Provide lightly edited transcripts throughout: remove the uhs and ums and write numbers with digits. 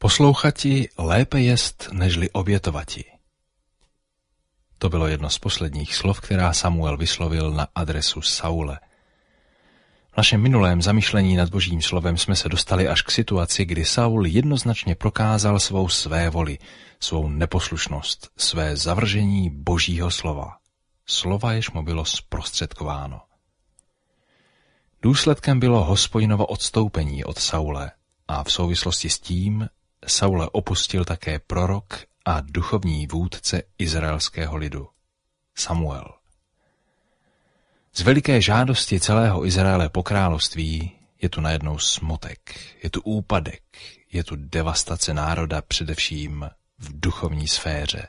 Poslouchati lépe jest, nežli obětovati. To bylo jedno z posledních slov, která Samuel vyslovil na adresu Saule. V našem minulém zamyšlení nad Božím slovem jsme se dostali až k situaci, kdy Saul jednoznačně prokázal svou svévoli, svou neposlušnost, své zavržení Božího slova. Slova, jež mu bylo zprostředkováno. Důsledkem bylo Hospodinovo odstoupení od Saule a v souvislosti s tím Saule opustil také prorok a duchovní vůdce izraelského lidu, Samuel. Z veliké žádosti celého Izraele po království je tu najednou smutek, je tu úpadek, je tu devastace národa především v duchovní sféře.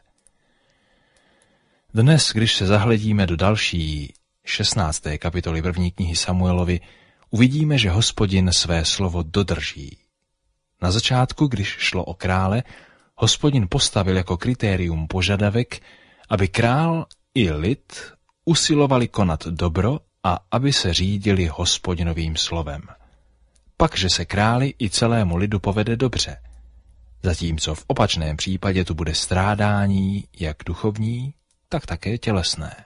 Dnes, když se zahledíme do další 16. kapitoly 1. knihy Samuelovi, uvidíme, že Hospodin své slovo dodrží. Na začátku, když šlo o krále, Hospodin postavil jako kritérium požadavek, aby král i lid usilovali konat dobro a aby se řídili Hospodinovým slovem. Pakže se králi i celému lidu povede dobře, zatímco v opačném případě tu bude strádání jak duchovní, tak také tělesné.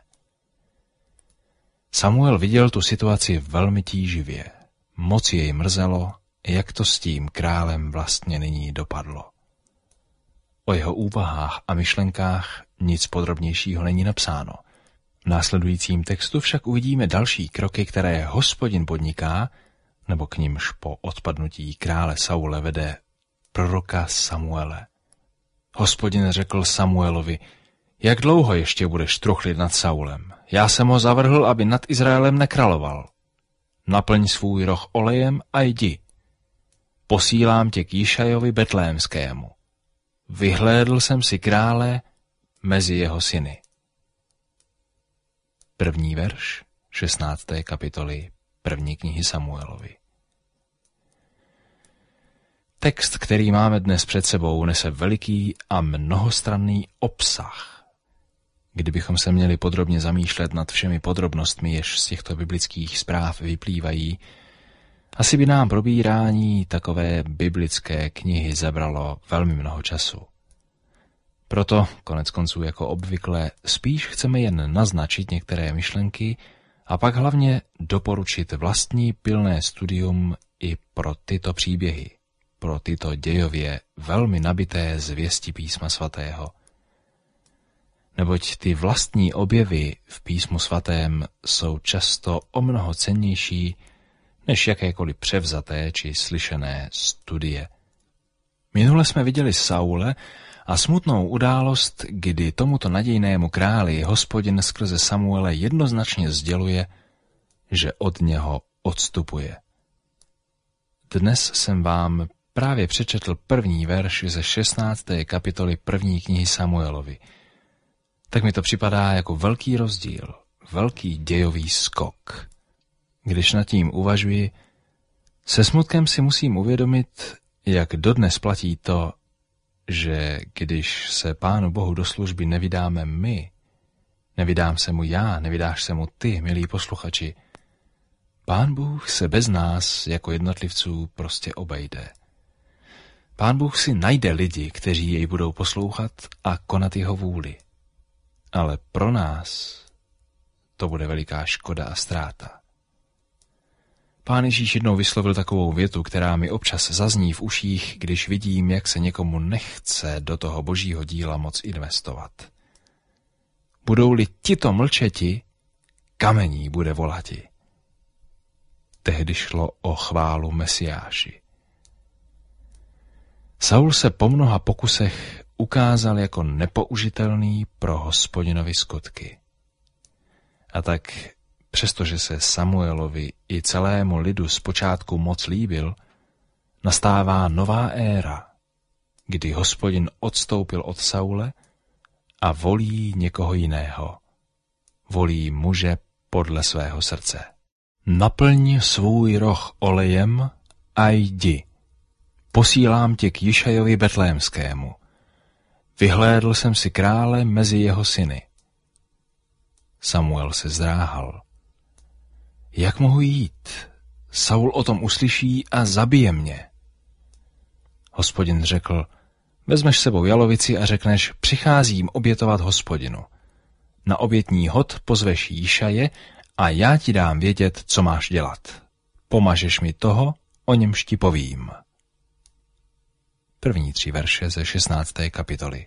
Samuel viděl tu situaci velmi tíživě. Moc jej mrzelo, jak to s tím králem vlastně nyní dopadlo. O jeho úvahách a myšlenkách nic podrobnějšího není napsáno. V následujícím textu však uvidíme další kroky, které Hospodin podniká, nebo k nimž po odpadnutí krále Saule vede proroka Samuele. Hospodin řekl Samuelovi: jak dlouho ještě budeš truchlit nad Saulem? Já jsem ho zavrhl, aby nad Izraelem nekráloval. Naplň svůj roh olejem a jdi. Posílám tě k Jišajovi Betlémskému. Vyhlédl jsem si krále mezi jeho syny. 1. verš 16. kapitoly 1. knihy Samuelovi. Text, který máme dnes před sebou, nese veliký a mnohostranný obsah. Kdybychom se měli podrobně zamýšlet nad všemi podrobnostmi, jež z těchto biblických zpráv vyplývají, asi by nám probírání takové biblické knihy zabralo velmi mnoho času. Proto, konec konců jako obvykle, spíš chceme jen naznačit některé myšlenky a pak hlavně doporučit vlastní pilné studium i pro tyto příběhy, pro tyto dějově velmi nabité zvěsti Písma svatého. Neboť ty vlastní objevy v Písmu svatém jsou často o mnoho cennější než jakékoliv převzaté či slyšené studie. Minule jsme viděli Saule a smutnou událost, kdy tomuto nadějnému králi Hospodin skrze Samuele jednoznačně sděluje, že od něho odstupuje. Dnes jsem vám právě přečetl 1. verš ze 16. kapitoly 1. knihy Samuelovi. Tak mi to připadá jako velký rozdíl, velký dějový skok. Když nad tím uvažuji, se smutkem si musím uvědomit, jak dodnes platí to, že když se Pánu Bohu do služby nevydáme my, nevydám se mu já, nevydáš se mu ty, milí posluchači, Pán Bůh se bez nás jako jednotlivců prostě obejde. Pán Bůh si najde lidi, kteří jej budou poslouchat a konat jeho vůli. Ale pro nás to bude veliká škoda a ztráta. Pán Ježíš jednou vyslovil takovou větu, která mi občas zazní v uších, když vidím, jak se někomu nechce do toho Božího díla moc investovat. Budou-li tito mlčeti, kamení bude volati. Tehdy šlo o chválu Mesiáši. Saul se po mnoha pokusech ukázal jako nepoužitelný pro Hospodinovi skutky. A tak, přestože se Samuelovi i celému lidu zpočátku moc líbil, nastává nová éra, kdy Hospodin odstoupil od Saule a volí někoho jiného. Volí muže podle svého srdce. Naplň svůj roh olejem a jdi. Posílám tě k Jišajovi Betlémskému. Vyhlédl jsem si krále mezi jeho syny. Samuel se zdráhal. Jak mohu jít? Saul o tom uslyší a zabije mě. Hospodin řekl, vezmeš sebou jalovici a řekneš, přicházím obětovat Hospodinu. Na obětní hod pozveš Jíšaje a já ti dám vědět, co máš dělat. Pomažeš mi toho, o němž ti povím. První 3 verše ze 16. kapitoly.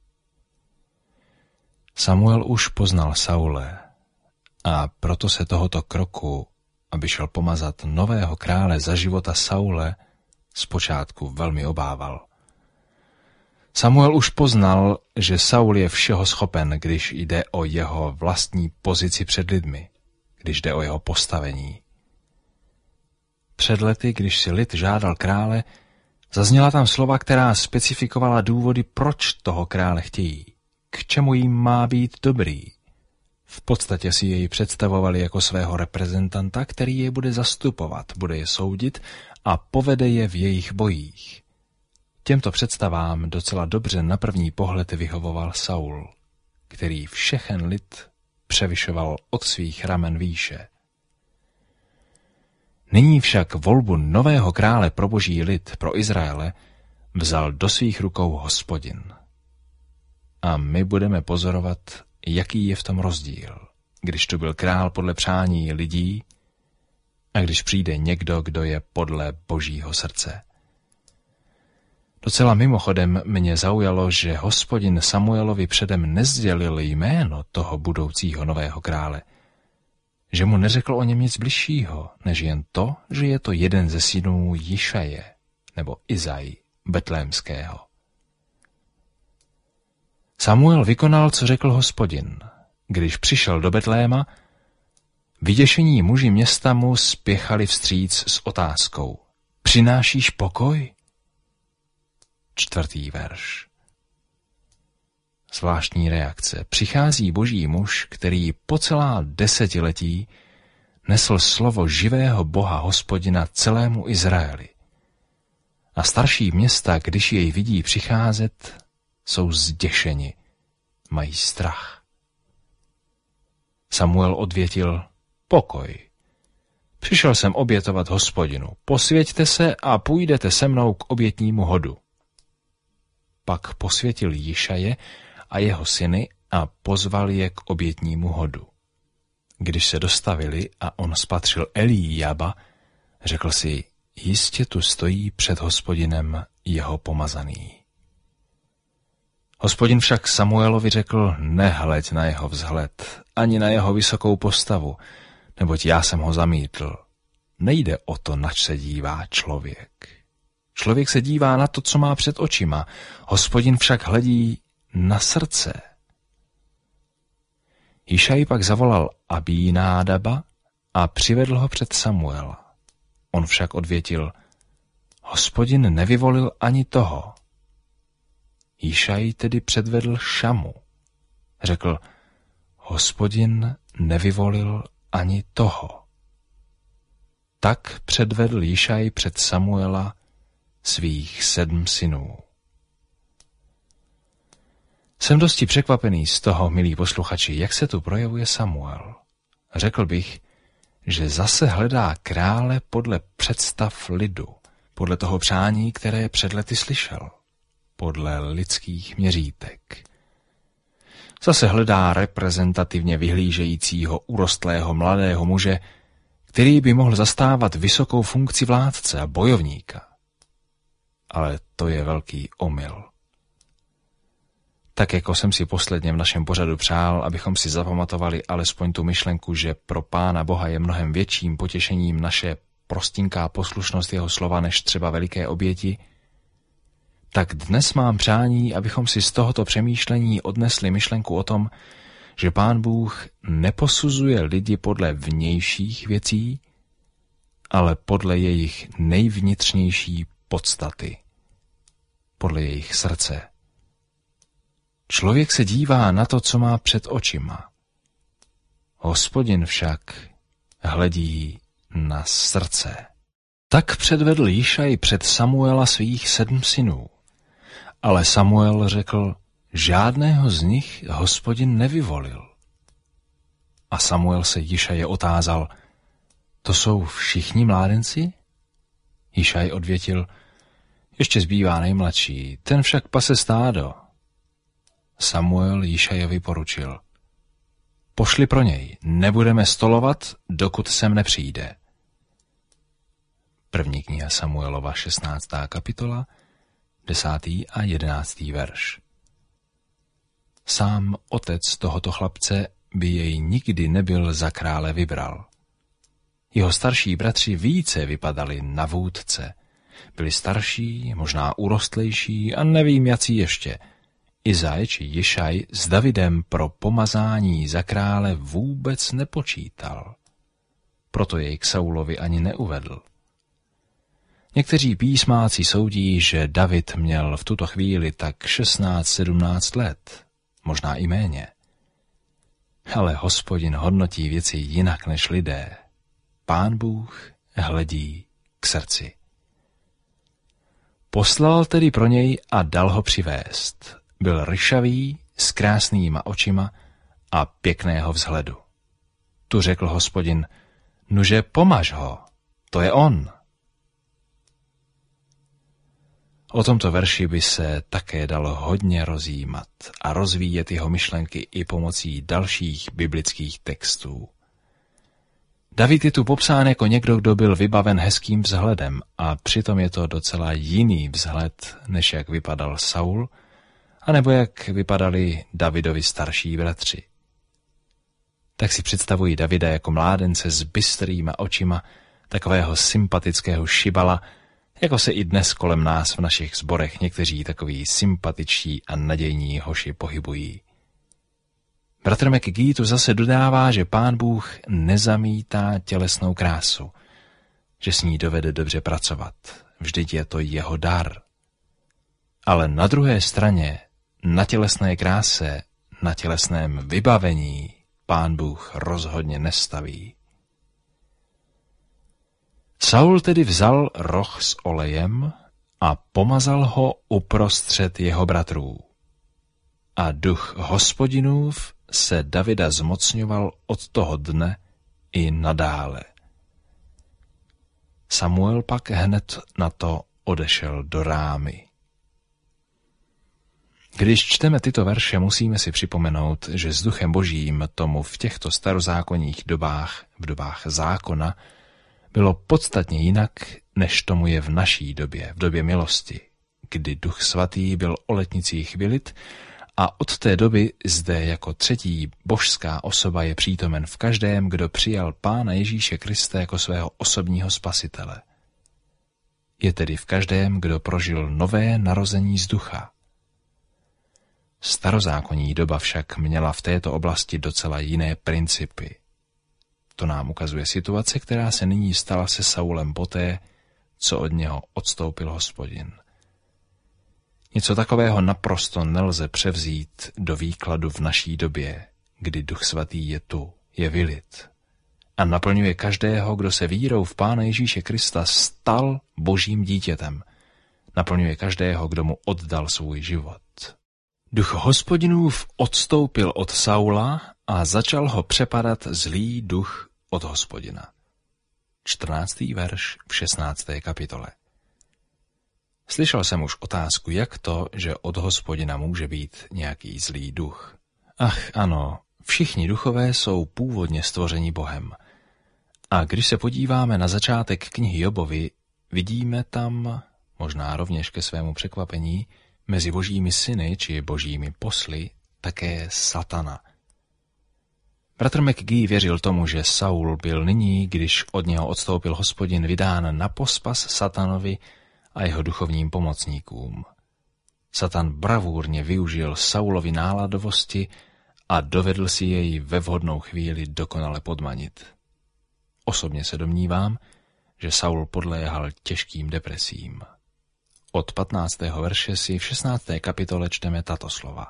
Samuel už poznal Saule a proto se tohoto kroku, aby šel pomazat nového krále za života Saule, zpočátku velmi obával. Samuel už poznal, že Saul je všeho schopen, když jde o jeho vlastní pozici před lidmi, když jde o jeho postavení. Před lety, když si lid žádal krále, zazněla tam slova, která specifikovala důvody, proč toho krále chtějí, k čemu jim má být dobrý. V podstatě si jej představovali jako svého reprezentanta, který je bude zastupovat, bude je soudit a povede je v jejich bojích. Těmto představám docela dobře na první pohled vyhovoval Saul, který všechen lid převyšoval od svých ramen výše. Nyní však volbu nového krále pro boží lid, pro Izraele, vzal do svých rukou Hospodin. A my budeme pozorovat, jaký je v tom rozdíl, když tu byl král podle přání lidí a když přijde někdo, kdo je podle božího srdce. Docela mimochodem mě zaujalo, že Hospodin Samuelovi předem nezdělil jméno toho budoucího nového krále, že mu neřekl o něm nic bližšího, než jen to, že je to jeden ze synů Jišaje, nebo Izai, betlémského. Samuel vykonal, co řekl Hospodin. Když přišel do Betléma, vyděšení muži města mu spěchali vstříc s otázkou. Přinášíš pokoj? 4. verš. Zvláštní reakce. Přichází boží muž, který po celá desetiletí nesl slovo živého Boha Hospodina celému Izraeli. A starší města, když jej vidí přicházet, jsou zděšeni, mají strach. Samuel odvětil, pokoj. Přišel jsem obětovat Hospodinu, posvěťte se a půjdete se mnou k obětnímu hodu. Pak posvětil Jišaje a jeho syny a pozval je k obětnímu hodu. Když se dostavili a on spatřil Eliába, řekl si, jistě tu stojí před Hospodinem jeho pomazaný. Hospodin však Samuelovi řekl, nehleď na jeho vzhled, ani na jeho vysokou postavu, neboť já jsem ho zamítl. Nejde o to, nač se dívá člověk. Člověk se dívá na to, co má před očima, Hospodin však hledí na srdce. Jišaj pak zavolal Abínádaba a přivedl ho před Samuela. On však odvětil, Hospodin nevyvolil ani toho. Jišaj tedy předvedl Šamu. Řekl, Hospodin nevyvolil ani toho. Tak předvedl Jišaj před Samuela svých 7 synů. Jsem dosti překvapený z toho, milí posluchači, jak se tu projevuje Samuel. Řekl bych, že zase hledá krále podle představ lidu, podle toho přání, které před lety slyšel, podle lidských měřítek. Zase hledá reprezentativně vyhlížejícího urostlého mladého muže, který by mohl zastávat vysokou funkci vládce a bojovníka. Ale to je velký omyl. Tak jako jsem si posledně v našem pořadu přál, abychom si zapamatovali alespoň tu myšlenku, že pro Pána Boha je mnohem větším potěšením naše prostinká poslušnost jeho slova než třeba veliké oběti, tak dnes mám přání, abychom si z tohoto přemýšlení odnesli myšlenku o tom, že Pán Bůh neposuzuje lidi podle vnějších věcí, ale podle jejich nejvnitřnější podstaty, podle jejich srdce. Člověk se dívá na to, co má před očima. Hospodin však hledí na srdce. Tak předvedl Jišaj před Samuela svých 7 synů. Ale Samuel řekl, žádného z nich Hospodin nevyvolil. A Samuel se Jišaje otázal, to jsou všichni mládenci? Jišaj odvětil, Ještě zbývá nejmladší, ten však pase stádo. Samuel Jišajovi poručil: Pošli pro něj, nebudeme stolovat, dokud sem nepřijde. První kniha Samuelova, 16. kapitola, 10. a 11. verš. Sám otec tohoto chlapce by jej nikdy nebyl za krále vybral. Jeho starší bratři více vypadali na vůdce. Byli starší, možná urostlejší a nevím jací ještě. Izaj či Jišaj s Davidem pro pomazání za krále vůbec nepočítal. Proto jej k Saulovi ani neuvedl. Někteří písmáci soudí, že David měl v tuto chvíli tak 16-17 let, možná i méně. Ale Hospodin hodnotí věci jinak než lidé. Pán Bůh hledí k srdci. Poslal tedy pro něj a dal ho přivést. Byl ryšavý, s krásnýma očima a pěkného vzhledu. Tu řekl Hospodin: Nuže, pomaž ho, to je on. O tomto verši by se také dalo hodně rozjímat a rozvíjet jeho myšlenky i pomocí dalších biblických textů. David je tu popsán jako někdo, kdo byl vybaven hezkým vzhledem, a přitom je to docela jiný vzhled, než jak vypadal Saul, anebo jak vypadali Davidovi starší bratři. Tak si představuji Davida jako mládence s bystrýma očima, takového sympatického šibala, jako se i dnes kolem nás v našich sborech někteří takoví sympatičtí a nadějní hoši pohybují. Bratr McGee tu zase dodává, že Pán Bůh nezamítá tělesnou krásu, že s ní dovede dobře pracovat. Vždyť je to jeho dar. Ale na druhé straně, na tělesné kráse, na tělesném vybavení Pán Bůh rozhodně nestaví. Saul tedy vzal roh s olejem a pomazal ho uprostřed jeho bratrů. A duch Hospodinův se Davida zmocňoval od toho dne i nadále. Samuel pak hned na to odešel do Rámy. Když čteme tyto verše, musíme si připomenout, že s duchem božím tomu v těchto starozákonních dobách, v dobách zákona, bylo podstatně jinak, než tomu je v naší době, v době milosti, kdy Duch Svatý byl o letnicích vylit a od té doby zde jako třetí božská osoba je přítomen v každém, kdo přijal Pána Ježíše Krista jako svého osobního spasitele. Je tedy v každém, kdo prožil nové narození z ducha. Starozákonní doba však měla v této oblasti docela jiné principy. To nám ukazuje situace, která se nyní stala se Saulem poté, co od něho odstoupil Hospodin. Něco takového naprosto nelze převzít do výkladu v naší době, kdy Duch Svatý je tu, je vylit a naplňuje každého, kdo se vírou v Pána Ježíše Krista stal Božím dítětem. Naplňuje každého, kdo mu oddal svůj život. Duch Hospodinův odstoupil od Saula a začal ho přepadat zlý duch od Hospodina. 14. verš v 16. kapitole. Slyšel jsem už otázku, jak to, že od Hospodina může být nějaký zlý duch. Ach ano, všichni duchové jsou původně stvořeni Bohem. A když se podíváme na začátek knihy Jobovi, vidíme tam, možná rovněž ke svému překvapení, mezi božími syny či božími posly také Satana. Bratr McGee věřil tomu, že Saul byl nyní, když od něho odstoupil Hospodin, vydán na pospas Satanovi a jeho duchovním pomocníkům. Satan bravůrně využil Saulovy náladovosti a dovedl si jej ve vhodnou chvíli dokonale podmanit. Osobně se domnívám, že Saul podléhal těžkým depresím. Od 15. verše si v 16. kapitole čteme tato slova.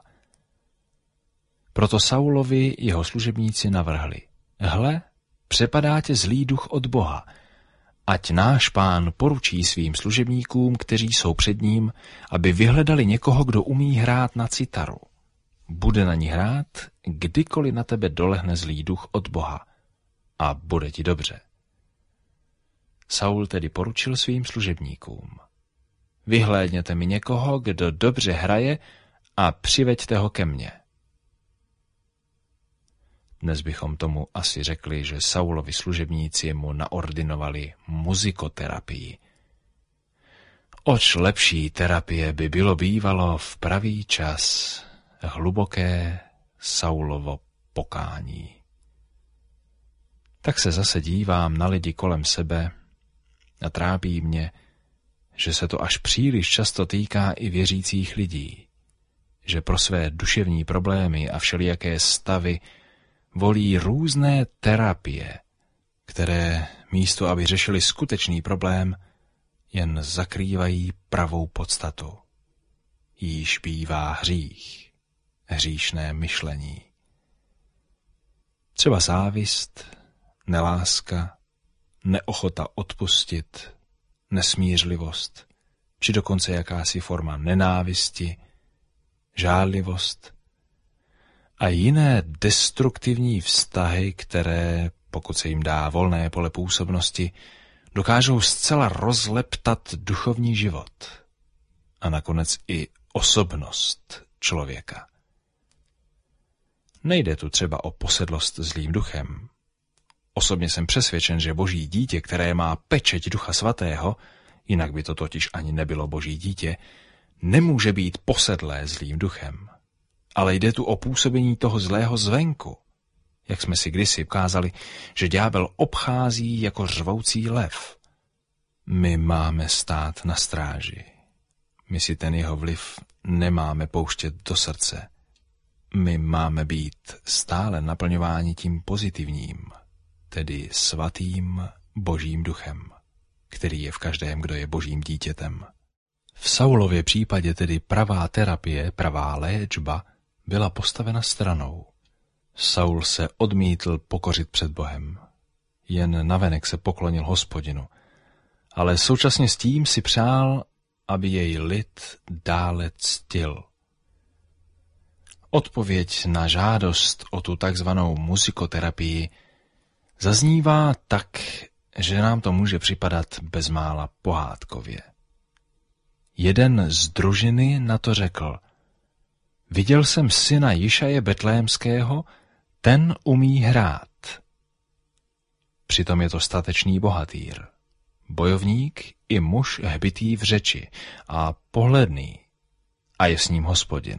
Proto Saulovi jeho služebníci navrhli: Hle, přepadá tě zlý duch od Boha, ať náš Pán poručí svým služebníkům, kteří jsou před ním, aby vyhledali někoho, kdo umí hrát na citaru. Bude na ní hrát, kdykoliv na tebe dolehne zlý duch od Boha, a bude ti dobře. Saul tedy poručil svým služebníkům: vyhlédněte mi někoho, kdo dobře hraje a přiveďte ho ke mně. Dnes bychom tomu asi řekli, že Saulovi služebníci mu naordinovali muzikoterapii. Oč lepší terapie by bylo bývalo v pravý čas hluboké Saulovo pokání. Tak se zase dívám na lidi kolem sebe a trápí mě, že se to až příliš často týká i věřících lidí, že pro své duševní problémy a všelijaké stavy volí různé terapie, které místo, aby řešili skutečný problém, jen zakrývají pravou podstatu. Jíž bývá hřích, hříšné myšlení. Třeba závist, neláska, neochota odpustit, nesmířlivost, či dokonce jakási forma nenávisti, žádlivost a jiné destruktivní vztahy, které, pokud se jim dá volné pole působnosti, dokážou zcela rozleptat duchovní život a nakonec i osobnost člověka. Nejde tu třeba o posedlost zlým duchem. Osobně jsem přesvědčen, že boží dítě, které má pečeť Ducha Svatého, jinak by to totiž ani nebylo boží dítě, nemůže být posedlé zlým duchem. Ale jde tu o působení toho zlého zvenku. Jak jsme si kdysi ukázali, že ďábel obchází jako řvoucí lev. My máme stát na stráži. My si ten jeho vliv nemáme pouštět do srdce. My máme být stále naplňováni tím pozitivním, tedy svatým božím duchem, který je v každém, kdo je božím dítětem. V Saulově případě tedy pravá terapie, pravá léčba byla postavena stranou. Saul se odmítl pokořit před Bohem. Jen navenek se poklonil Hospodinu, ale současně s tím si přál, aby jej lid dále ctil. Odpověď na žádost o tu takzvanou muzikoterapii zaznívá tak, že nám to může připadat bezmála pohádkově. Jeden z družiny na to řekl: viděl jsem syna Jišaje Betlémského, ten umí hrát. Přitom je to statečný bohatýr, bojovník i muž hbitý v řeči a pohledný, a je s ním Hospodin.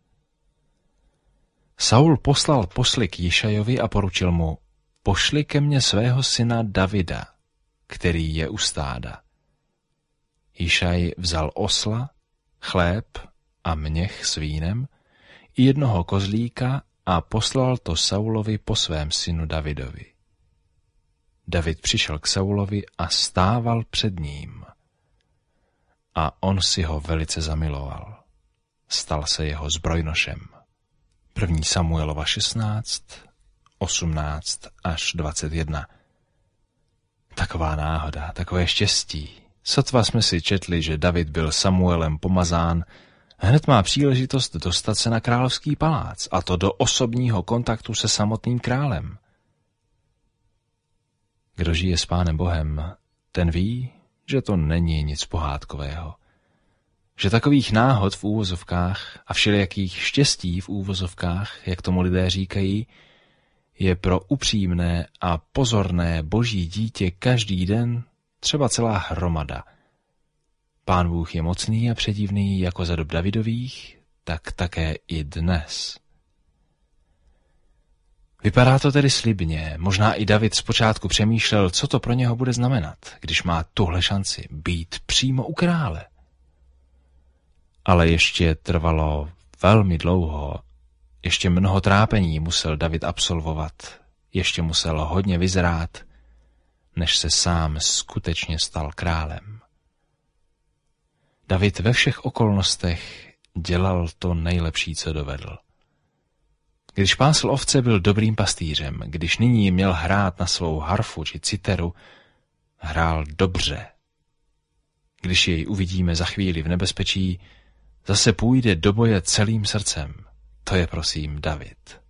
Saul poslal posly k Jišajovi a poručil mu: pošli ke mně svého syna Davida, který je u stáda. Jišaj vzal osla, chléb a měch s vínem i jednoho kozlíka a poslal to Saulovi po svém synu Davidovi. David přišel k Saulovi a stával před ním. A on si ho velice zamiloval. Stal se jeho zbrojnošem. 1. Samuelova 16, 18 až 21. Taková náhoda, takové štěstí. Sotva jsme si četli, že David byl Samuelem pomazán, hned má příležitost dostat se na královský palác, a to do osobního kontaktu se samotným králem. Kdo žije s Pánem Bohem, ten ví, že to není nic pohádkového. Že takových náhod v úvozovkách a všelijakých štěstí v úvozovkách, jak tomu lidé říkají, je pro upřímné a pozorné boží dítě každý den třeba celá hromada. Pán Bůh je mocný a předivný jako za dob Davidových, tak také i dnes. Vypadá to tedy slibně, možná i David zpočátku přemýšlel, co to pro něho bude znamenat, když má tuhle šanci být přímo u krále. Ale ještě trvalo velmi dlouho, ještě mnoho trápení musel David absolvovat, ještě musel hodně vyzrát, než se sám skutečně stal králem. David ve všech okolnostech dělal to nejlepší, co dovedl. Když pásl ovce, byl dobrým pastýřem, když nyní měl hrát na svou harfu či citeru, hrál dobře. Když jej uvidíme za chvíli v nebezpečí, zase půjde do boje celým srdcem. To je prosím David.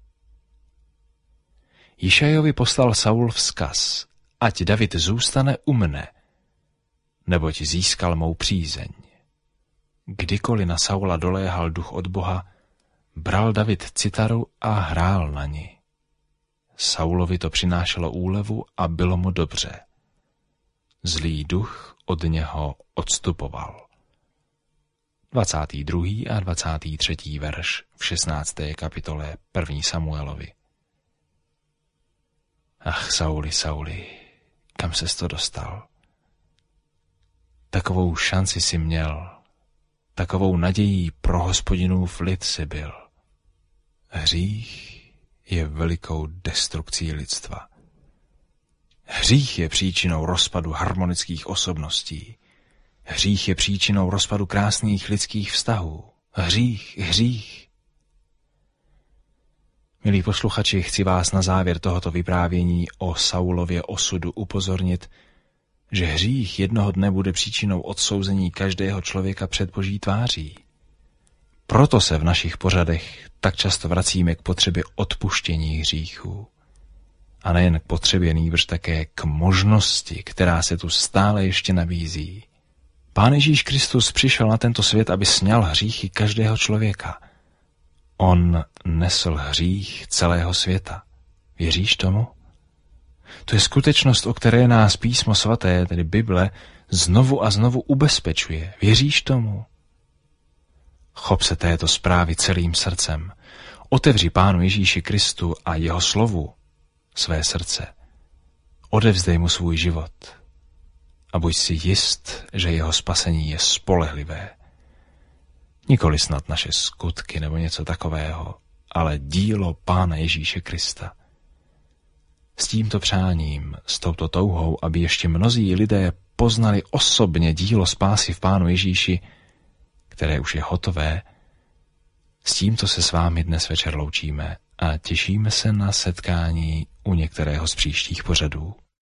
Jišajovi poslal Saul vzkaz: ať David zůstane u mne, neboť získal mou přízeň. Kdykoliv na Saula doléhal duch od Boha, bral David citaru a hrál na ni. Saulovi to přinášelo úlevu a bylo mu dobře. Zlý duch od něho odstupoval. 22. a 23. verš v 16. kapitole 1. Samuelovi. Ach, Sauli, Sauli, kam ses to dostal? Takovou šanci si měl, takovou nadějí pro Hospodinův lid si byl. Hřích je velikou destrukcí lidstva. Hřích je příčinou rozpadu harmonických osobností. Hřích je příčinou rozpadu krásných lidských vztahů. Hřích, hřích. Milí posluchači, chci vás na závěr tohoto vyprávění o Saulově osudu upozornit, že hřích jednoho dne bude příčinou odsouzení každého člověka před Boží tváří. Proto se v našich pořadech tak často vracíme k potřebě odpuštění hříchů. A nejen k potřebě, nýbrž také k možnosti, která se tu stále ještě nabízí. Pán Ježíš Kristus přišel na tento svět, aby sňal hříchy každého člověka. On nesl hřích celého světa. Věříš tomu? To je skutečnost, o které nás Písmo svaté, tedy Bible, znovu a znovu ubezpečuje. Věříš tomu? Chop se této zprávy celým srdcem. Otevři Pánu Ježíši Kristu a jeho slovu své srdce. Odevzdej mu svůj život a buď si jist, že jeho spasení je spolehlivé. Nikoli snad naše skutky nebo něco takového, ale dílo Pána Ježíše Krista. S tímto přáním, s touto touhou, aby ještě mnozí lidé poznali osobně dílo spásy v Pánu Ježíši, které už je hotové, s tímto se s vámi dnes večer loučíme a těšíme se na setkání u některého z příštích pořadů.